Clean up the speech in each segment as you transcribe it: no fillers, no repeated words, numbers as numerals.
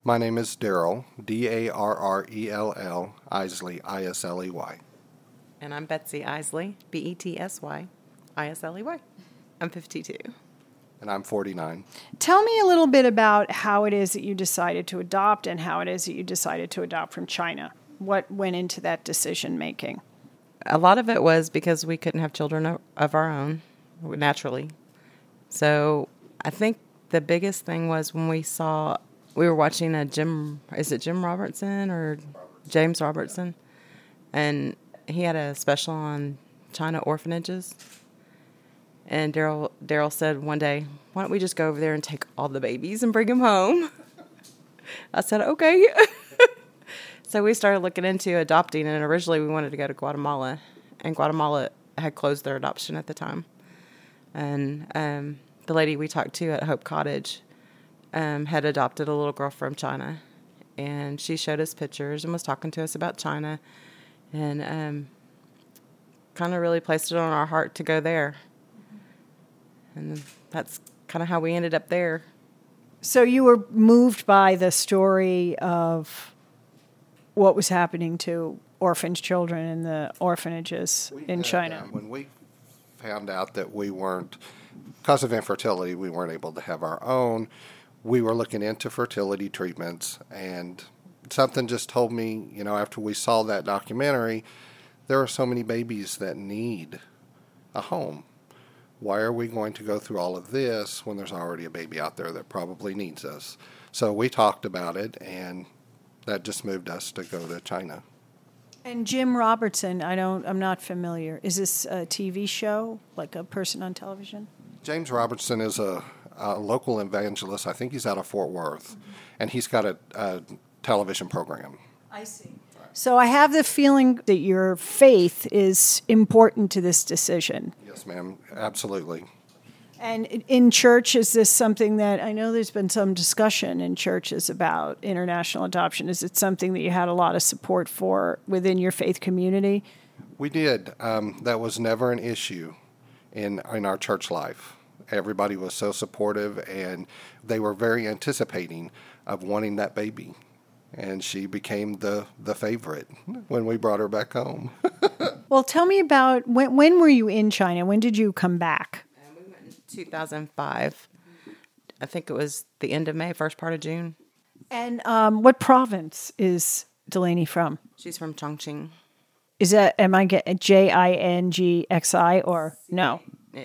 My name is Darrell, Darrell, Isley, Isley. And I'm Betsy Isley, Betsy, Isley. I'm 52. And I'm 49. Tell me a little bit about how it is that you decided to adopt and how it is that you decided to adopt from China. What went into that decision making? A lot of it was because we couldn't have children of our own, naturally. So I think the biggest thing was when we were watching Jim Robertson or James Robertson? And he had a special on China orphanages. And Darrell said one day, why don't we just go over there and take all the babies and bring them home? I said, okay. So we started looking into adopting, and originally we wanted to go to Guatemala. And Guatemala had closed their adoption at the time. And the lady we talked to at Hope Cottage had adopted a little girl from China. And she showed us pictures and was talking to us about China. And kind of really placed it on our heart to go there. And that's kind of how we ended up there. So you were moved by the story of what was happening to orphaned children in the orphanages in China. When we found out that we weren't, because of infertility, we weren't able to have our own, we were looking into fertility treatments, and something just told me, after we saw that documentary, there are so many babies that need a home. Why are we going to go through all of this when there's already a baby out there that probably needs us? So we talked about it, and that just moved us to go to China. And Jim Robertson, I'm not familiar. Is this a TV show, like a person on television? James Robertson is a local evangelist. I think he's out of Fort Worth, and he's got a television program. I see. So I have the feeling that your faith is important to this decision. Yes, ma'am. Absolutely. And in church, is this something that, I know there's been some discussion in churches about international adoption. Is it something that you had a lot of support for within your faith community? We did. That was never an issue in our church life. Everybody was so supportive, and they were very anticipating of wanting that baby. And she became the favorite when we brought her back home. Well, tell me about, when were you in China? When did you come back? We went in 2005. I think it was the end of May, first part of June. And what province is Delaney from? She's from Chongqing. Is that, am I getting Jingxi or no? Yeah,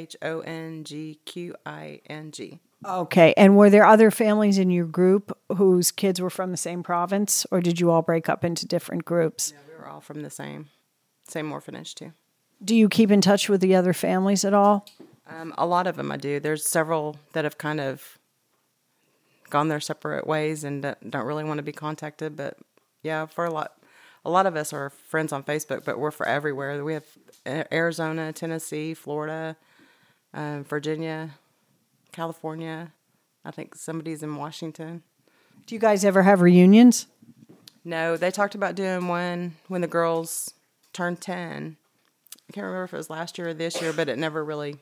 Chongqing. Okay. And were there other families in your group whose kids were from the same province, or did you all break up into different groups? No, we were all from the same orphanage, too. Do you keep in touch with the other families at all? A lot of them I do. There's several that have kind of gone their separate ways and don't really want to be contacted. But, yeah, for a lot of us are friends on Facebook, but we're for everywhere. We have Arizona, Tennessee, Florida, Virginia, California. I think somebody's in Washington. Do you guys ever have reunions? No, they talked about doing one when the girls turned 10. I can't remember if it was last year or this year, but it never really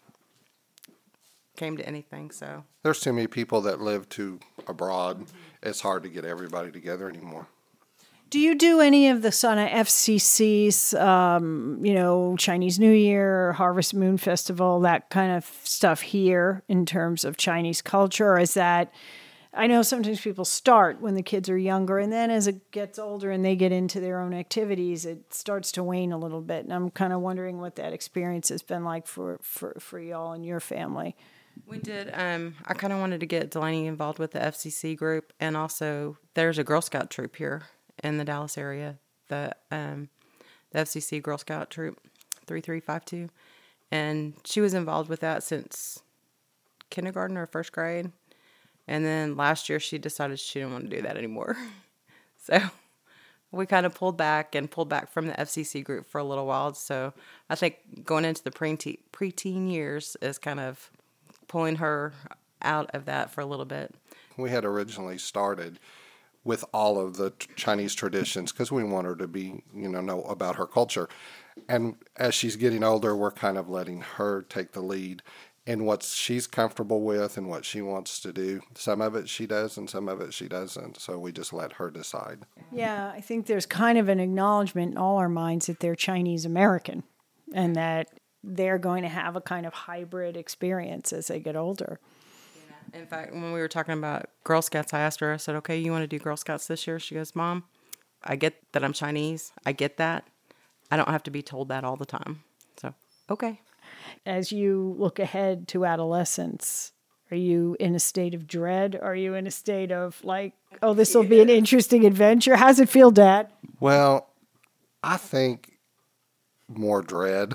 came to anything. So There's too many people that live abroad. It's hard to get everybody together anymore. Do you do any of the Sana FCC's, Chinese New Year, Harvest Moon Festival, that kind of stuff here in terms of Chinese culture? Or is that, I know sometimes people start when the kids are younger, and then as it gets older and they get into their own activities, it starts to wane a little bit. And I'm kind of wondering what that experience has been like for y'all and your family. we did. I kind of wanted to get Delaney involved with the FCC group, and also there's a Girl Scout troop here in the Dallas area, the FCC Girl Scout Troop 3352, and she was involved with that since kindergarten or first grade, and then last year she decided she didn't want to do that anymore. So we kind of pulled back from the FCC group for a little while. So I think going into the preteen years is kind of pulling her out of that for a little bit. We had originally started with all of the Chinese traditions because we want her to be, know about her culture. And as she's getting older, we're kind of letting her take the lead. and what she's comfortable with and what she wants to do. Some of it she does and some of it she doesn't. So we just let her decide. Yeah, I think there's kind of an acknowledgement in all our minds that they're Chinese American and that they're going to have a kind of hybrid experience as they get older. In fact, when we were talking about Girl Scouts, I asked her, I said, okay, you want to do Girl Scouts this year? She goes, Mom, I get that I'm Chinese. I get that. I don't have to be told that all the time. So, okay. As you look ahead to adolescence, are you in a state of dread? Are you in a state of like, oh, this will be an interesting adventure? How's it feel, Dad? Well, I think more dread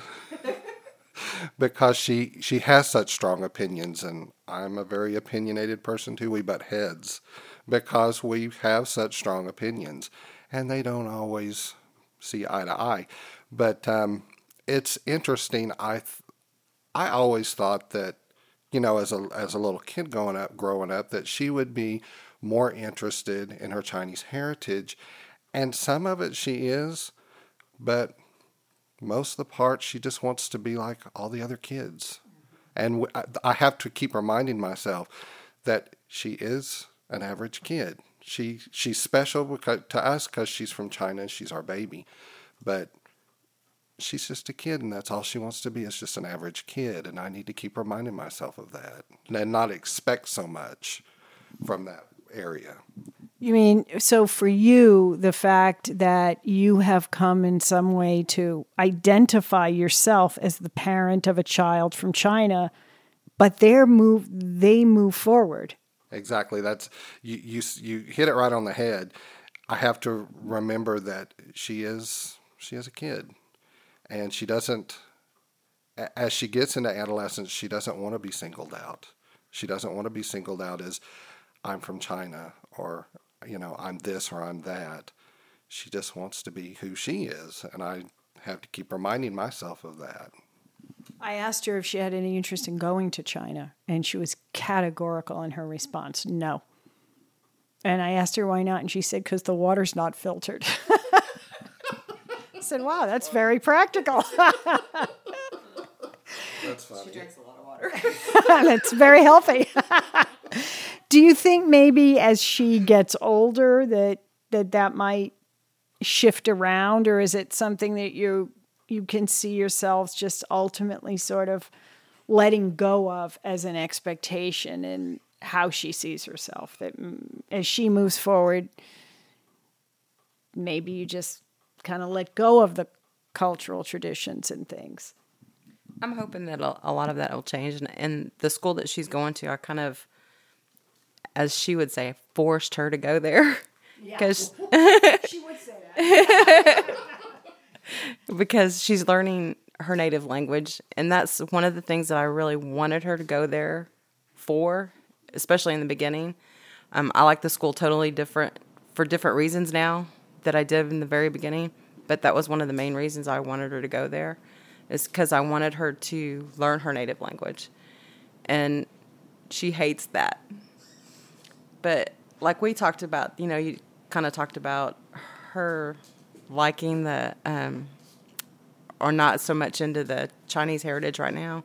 because she has such strong opinions, and I'm a very opinionated person too. We butt heads because we have such strong opinions, and they don't always see eye to eye. But it's interesting. I always thought that, you know, as a little kid growing up, that she would be more interested in her Chinese heritage, and some of it she is, but most of the part she just wants to be like all the other kids. And I have to keep reminding myself that she is an average kid. She's special to us because she's from China. She's our baby, but she's just a kid, and that's all she wants to be, is just an average kid. And I need to keep reminding myself of that and not expect so much from that area. You mean, so for you, the fact that you have come in some way to identify yourself as the parent of a child from China, but they move forward. Exactly. That's you hit it right on the head. I have to remember that she is a kid, and she doesn't, as she gets into adolescence, she doesn't want to be singled out. She doesn't want to be singled out as I'm from China, or, you know, I'm this or I'm that. She just wants to be who she is, and I have to keep reminding myself of that. I asked her if she had any interest in going to China, and she was categorical in her response, no. And I asked her why not, and she said, because the water's not filtered. I said, wow, that's very practical. That's funny. She drinks a lot of water. That's very healthy. Do you think maybe as she gets older that might shift around, or is it something that you can see yourselves just ultimately sort of letting go of as an expectation in how she sees herself? That as she moves forward, maybe you just kind of let go of the cultural traditions and things. I'm hoping that a lot of that will change. And the school that she's going to, I kind of, as she would say, forced her to go there. Because She would say that. because she's learning her native language. And that's one of the things that I really wanted her to go there for, especially in the beginning. I like the school totally different for different reasons now that I did in the very beginning. But that was one of the main reasons I wanted her to go there, is because I wanted her to learn her native language. And she hates that. But like we talked about, you know, you kind of talked about her liking the, or not so much into the Chinese heritage right now.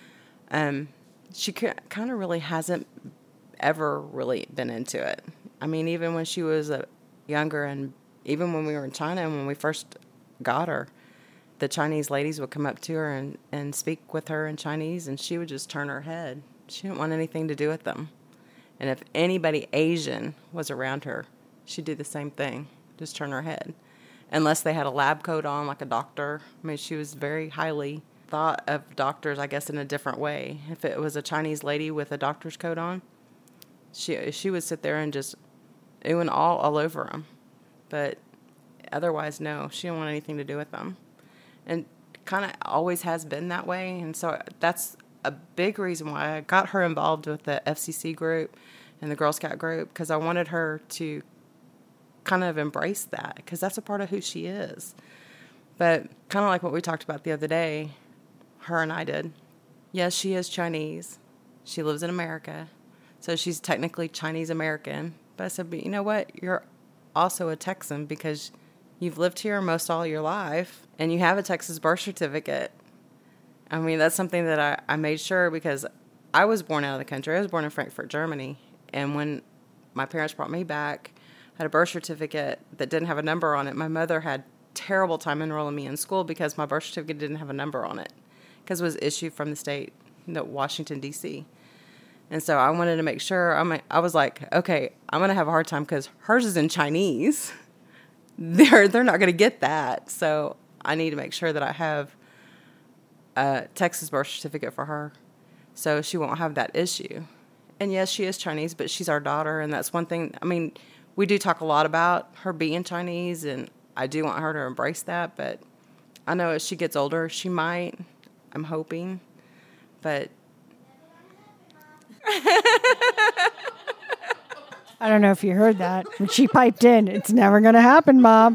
She kind of really hasn't ever really been into it. I mean, even when she was younger, and even when we were in China and when we first got her, the Chinese ladies would come up to her and speak with her in Chinese, and she would just turn her head. She didn't want anything to do with them. And if anybody Asian was around her, she'd do the same thing, just turn her head. Unless they had a lab coat on, like a doctor. I mean, she was very highly thought of doctors, I guess, in a different way. If it was a Chinese lady with a doctor's coat on, she would sit there and just ooh and all over them. But otherwise, no, she didn't want anything to do with them. And kind of always has been that way. And so that's a big reason why I got her involved with the FCC group and the Girl Scout group, because I wanted her to kind of embrace that, because that's a part of who she is. But kind of like what we talked about the other day, her and I did. Yes, she is Chinese. She lives in America. So she's technically Chinese American. But I said, but you know what? You're also a Texan because you've lived here most all your life and you have a Texas birth certificate. I mean, that's something that I made sure, because I was born out of the country. I was born in Frankfurt, Germany. And when my parents brought me back, I had a birth certificate that didn't have a number on it. My mother had terrible time enrolling me in school because my birth certificate didn't have a number on it, because it was issued from the state, Washington, D.C. And so I wanted to make sure. I was like, okay, I'm going to have a hard time because hers is in Chinese. They're not going to get that. So I need to make sure that I have a Texas birth certificate for her, so she won't have that issue. And yes, she is Chinese, but she's our daughter, and that's one thing. I mean, we do talk a lot about her being Chinese, and I do want her to embrace that, but I know as she gets older, she might. I'm hoping, but... I don't know if you heard that, but she piped in. It's never going to happen, Mom.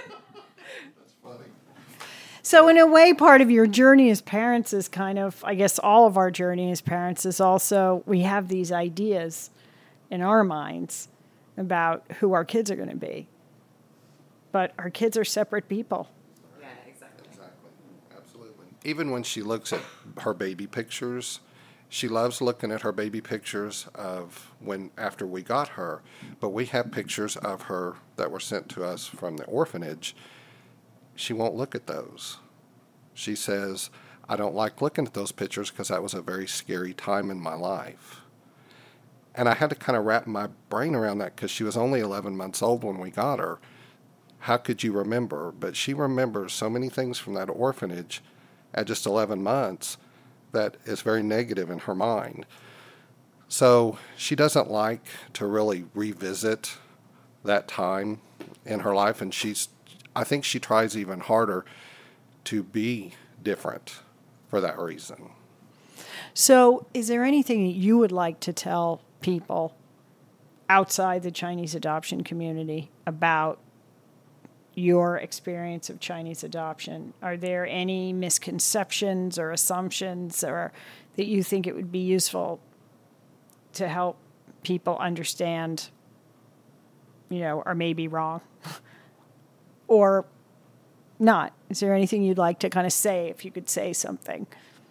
So in a way, part of your journey as parents is kind of, I guess all of our journey as parents is also, we have these ideas in our minds about who our kids are going to be. But our kids are separate people. Yeah, exactly. Absolutely. Even when she looks at her baby pictures, she loves looking at her baby pictures of after we got her, but we have pictures of her that were sent to us from the orphanage. She won't look at those. She says, I don't like looking at those pictures because that was a very scary time in my life. And I had to kind of wrap my brain around that because she was only 11 months old when we got her. How could you remember? But she remembers so many things from that orphanage at just 11 months that is very negative in her mind. So she doesn't like to really revisit that time in her life, and I think she tries even harder to be different for that reason. So is there anything that you would like to tell people outside the Chinese adoption community about your experience of Chinese adoption? Are there any misconceptions or assumptions or that you think it would be useful to help people understand, or maybe wrong? Or not? Is there anything you'd like to kind of say, if you could say something?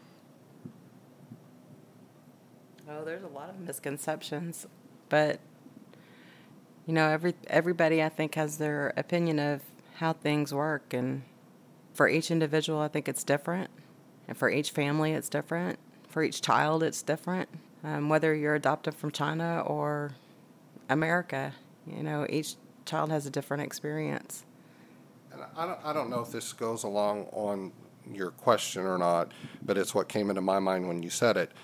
Oh, there's a lot of misconceptions, but everybody I think has their opinion of how things work, and for each individual I think it's different, and for each family it's different, for each child it's different, whether you're adopted from China or America. Each child has a different experience. And I don't know if this goes along on your question or not, but it's what came into my mind when you said it.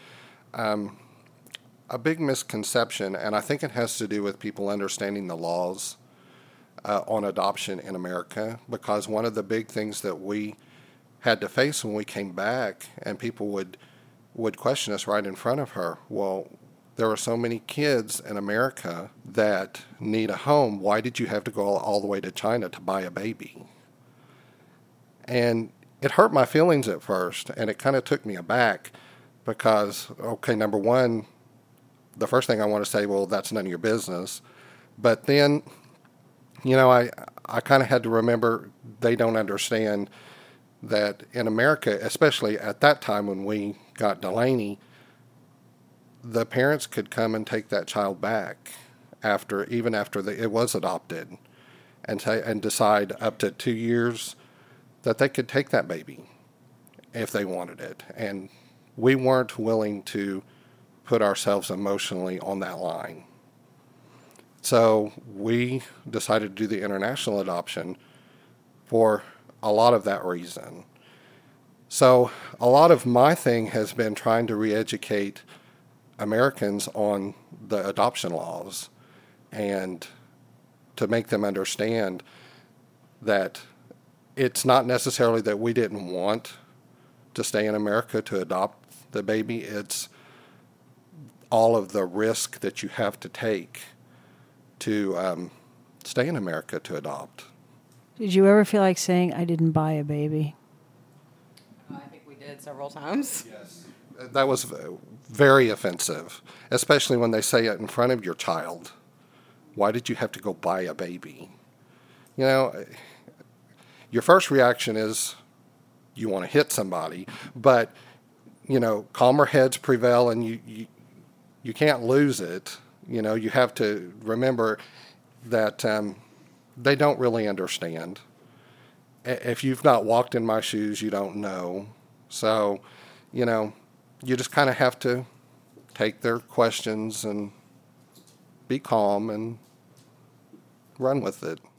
A big misconception, and I think it has to do with people understanding the laws on adoption in America, because one of the big things that we had to face when we came back, and people would question us right in front of her, well, there are so many kids in America that need a home. Why did you have to go all the way to China to buy a baby? And it hurt my feelings at first, and it kind of took me aback because, okay, number one, the first thing I want to say, well, that's none of your business. But then, I kind of had to remember they don't understand that in America, especially at that time when we got Delaney, the parents could come and take that child back even after it was adopted, and decide up to 2 years that they could take that baby if they wanted it. And we weren't willing to put ourselves emotionally on that line. So we decided to do the international adoption for a lot of that reason. So a lot of my thing has been trying to re-educate Americans on the adoption laws and to make them understand that it's not necessarily that we didn't want to stay in America to adopt the baby. It's all of the risk that you have to take to stay in America to adopt. Did you ever feel like saying, I didn't buy a baby? I think we did several times. Yes. That was very offensive, especially when they say it in front of your child. Why did you have to go buy a baby? Your first reaction is, you want to hit somebody. But, calmer heads prevail, and you can't lose it. You have to remember that they don't really understand. If you've not walked in my shoes, you don't know. So, you just kind of have to take their questions and be calm and run with it.